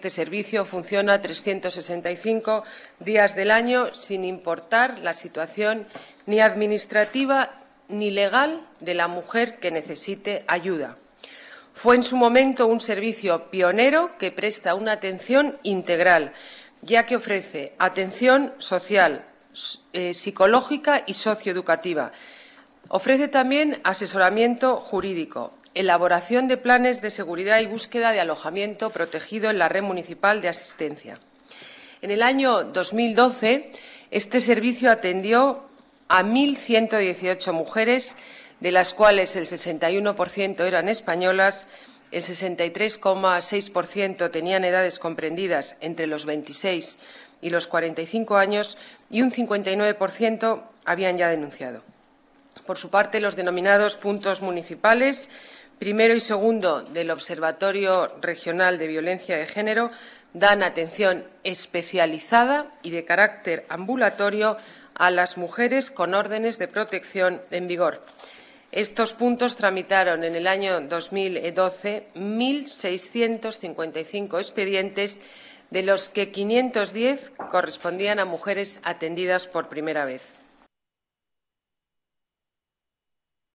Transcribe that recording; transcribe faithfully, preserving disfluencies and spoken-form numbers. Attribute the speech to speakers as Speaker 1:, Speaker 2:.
Speaker 1: Este servicio funciona trescientos sesenta y cinco días del año, sin importar la situación ni administrativa ni legal de la mujer que necesite ayuda. Fue en su momento un servicio pionero que presta una atención integral, ya que ofrece atención social, eh, psicológica y socioeducativa. Ofrece también asesoramiento jurídico, elaboración de planes de seguridad y búsqueda de alojamiento protegido en la red municipal de asistencia. En el año dos mil doce, este servicio atendió a mil ciento dieciocho mujeres, de las cuales el sesenta y uno por ciento eran españolas, el sesenta y tres coma seis por ciento tenían edades comprendidas entre los veintiséis y los cuarenta y cinco años y un cincuenta y nueve por ciento habían ya denunciado. Por su parte, los denominados puntos municipales primero y segundo del Observatorio Regional de Violencia de Género dan atención especializada y de carácter ambulatorio a las mujeres con órdenes de protección en vigor. Estos puntos tramitaron en el año dos mil doce mil seiscientos cincuenta y cinco expedientes, de los que quinientos diez correspondían a mujeres atendidas por primera vez.